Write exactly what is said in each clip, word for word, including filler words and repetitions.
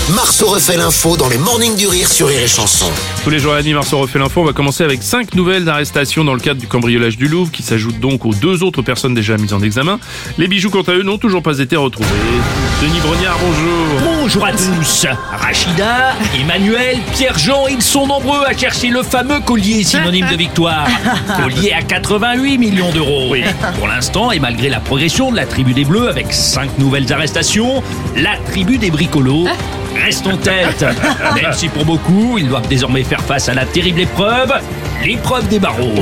Marceau refait l'info dans le Morning du Rire sur Rire et Chanson. Tous les jours à la nuit, Marceau refait l'info. On va commencer avec cinq nouvelles arrestations dans le cadre du cambriolage du Louvre, qui s'ajoutent donc aux deux autres personnes déjà mises en examen. Les bijoux, quant à eux, n'ont toujours pas été retrouvés. Denis Brognard, bonjour. Bonjour à tous. Rachida, Emmanuel, Pierre-Jean, ils sont nombreux à chercher le fameux collier synonyme de victoire. Collier à quatre-vingt-huit millions d'euros. Oui. Pour l'instant, et malgré la progression de la tribu des Bleus avec cinq nouvelles arrestations, la tribu des bricolos reste en tête. Même si pour beaucoup, ils doivent désormais faire face à la terrible épreuve, l'épreuve des barreaux.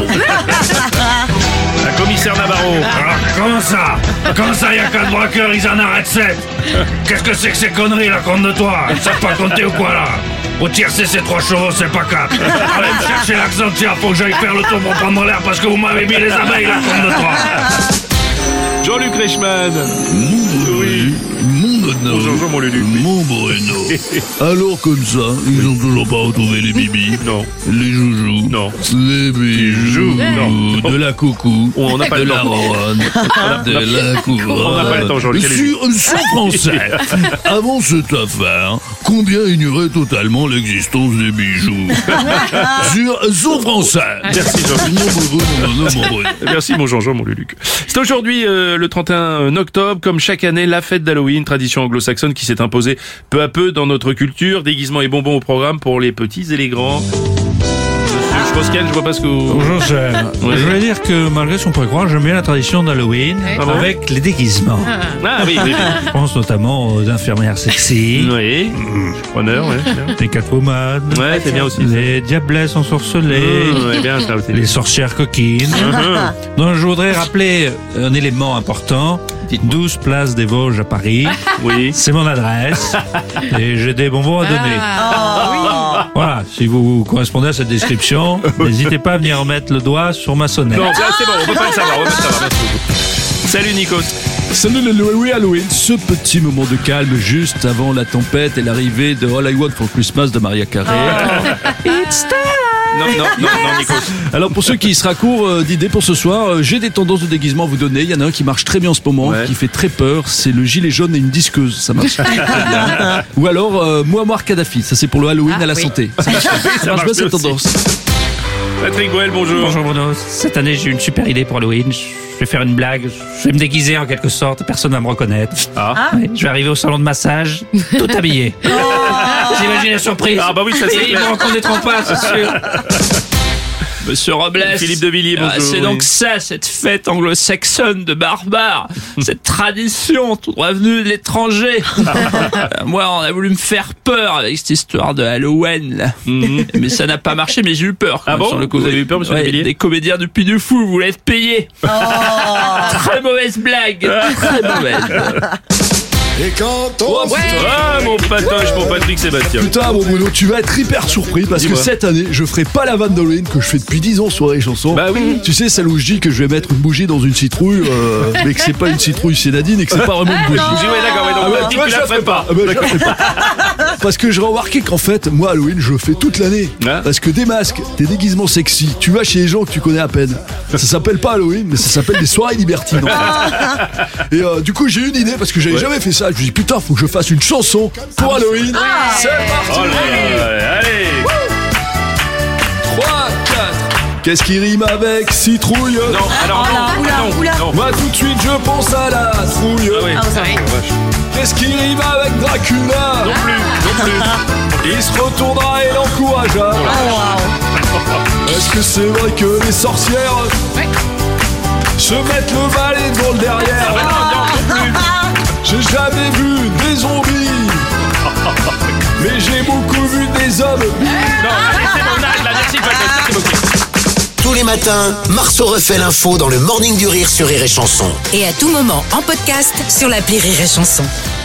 La commissaire Navarro. Ah, comment ça Comment ça, y a quatre braqueurs, ils en arrêtent sept? Qu'est-ce que c'est que ces conneries, là, compte de toi? Ils savent pas compter ou quoi, là? Pour tiercer ces trois chevaux, c'est pas quatre. Allez me chercher l'accent, tiens, faut que j'aille faire le tour pour prendre l'air parce que vous m'avez mis les abeilles, là, compte de toi. Jean-Luc Reichmann. Oui. Mon honneur. Bonjour, Jean, mon Lulu. Mon Bruno. Alors comme ça, ils ont toujours pas retrouvé les bibis. Non. Les joujoux. Non. Les bijoux. Non. De la coucou. On n'a pas de le la temps. ronne. De la couronne. On n'a pas le temps, Jean-Luc. allez-y. Sur, sur français, avant cette affaire, combien ignorait totalement l'existence des bijoux? Sur, sur français. Merci, Jean-Luc. Mon Bruno, mon honneur, mon Bruno. Merci mon Jean-Jean, mon Luluc. C'est aujourd'hui euh, le trente et un octobre, comme chaque année, la fête d'Halloween, tradition anglo-saxonne qui s'est imposée peu à peu dans notre culture. Déguisements et bonbons au programme pour les petits et les grands. Monsieur Strauss-Kahn, je vois pas ce que vous... Bonjour, cher. Oui. Je voulais dire que malgré son précroire, j'aime bien la tradition d'Halloween Ah bon avec les déguisements. Ah oui, oui, Je pense notamment aux infirmières sexy, oui. Oui, preneur, ouais. c'est bien. les Catwoman, Ouais, c'est bien aussi. les diablesses ensorcelées, Mmh, ouais, bien ça aussi. les sorcières coquines. Mhm. Donc je voudrais rappeler un élément important. douze place des Vosges à Paris. Oui. C'est mon adresse. Et j'ai des bonbons à donner. Voilà, si vous correspondez à cette description, n'hésitez pas à venir mettre le doigt sur ma sonnette. Non, là, c'est bon, on peut pas le savoir, on peut pas le savoir. Merci beaucoup. Salut Nikos. Salut le Louis Halloween, ce petit moment de calme juste avant la tempête et l'arrivée de All I Want for Christmas de Mariah Carey. Non, non, non, non, Nikos. Alors pour ceux qui sera court euh, d'idées pour ce soir, euh, j'ai des tendances de déguisement à vous donner. Il y en a un qui marche très bien en ce moment, Ouais. qui fait très peur, c'est le gilet jaune et une disqueuse, ça marche très bien. Ou alors euh, Muammar Kadhafi, ça c'est pour le Halloween à la santé. Ça marche, ça marche bien cette aussi. tendance. Patrick Boel, bonjour. Bonjour Bruno, cette année j'ai une super idée pour Halloween. Je vais faire une blague, je vais me déguiser en quelque sorte, personne va me reconnaître. Ah. Ouais, je vais arriver au salon de massage, tout habillé. J'imagine la surprise. Ah bah oui, ça, c'est Ils clair. me reconnaîtront pas, c'est sûr. Monsieur Robles. Philippe de Villiers, bonjour. Ah, c'est Oui. donc ça, cette fête anglo-saxonne de barbares. Cette tradition tout droit venue de l'étranger. Euh, Moi, on a voulu me faire peur avec cette histoire de Halloween, là. Mhm. Mais ça n'a pas marché, mais j'ai eu peur. quand Ah même, bon sur le coup. Vous avez eu peur, monsieur Ouais, de Villiers des comédiens du Puy du Fou voulaient être payés. Très mauvaise blague. Très mauvaise. Et quand on Ah, mon patoche, mon Patrick Sébastien. Putain mon Bruno, tu vas être hyper surpris parce que Dis-moi. cette année, je ferai pas la vanne d'Halloween que je fais depuis dix ans sur les chansons. Bah oui. Tu sais, celle où je dis que je vais mettre une bougie dans une citrouille, euh, mais que c'est pas une citrouille, c'est Nadine et que c'est pas vraiment une bougie. J'ai dit, ouais, d'accord, ouais, donc Ah ouais, Patrick, tu vois, tu je la la ferais pas. Ah bah, je la ferai pas. Parce que j'ai remarqué qu'en fait, moi Halloween, je le fais toute l'année. Ah. Parce que des masques, des déguisements sexy, tu vas chez les gens que tu connais à peine. Ça s'appelle pas Halloween, mais ça s'appelle des soirées libertines. En fait. Et euh, du coup, j'ai eu une idée parce que j'avais jamais fait ça. Je me suis dit putain, faut que je fasse une chanson pour Halloween. C'est parti. Oh là là, allez. trois, quatre. Qu'est-ce qui rime avec citrouille? Non, alors non, non, non. Moi tout de suite je pense à la trouille. Ah oui. Qu'est-ce qui rime avec Dracula? Non plus, non plus. Il se retournera et l'encouragera. Est-ce que c'est vrai que les sorcières se mettent le balai devant le derrière? Ah non, non, non plus. J'ai jamais vu des zombies, mais j'ai beaucoup vu des hommes. Non, allez, c'est mon âge, là, merci Patrick, merci beaucoup. Tous les matins, Marceau refait l'info dans le Morning du Rire sur Rire et Chanson. Et à tout moment en podcast sur l'appli Rire et Chanson.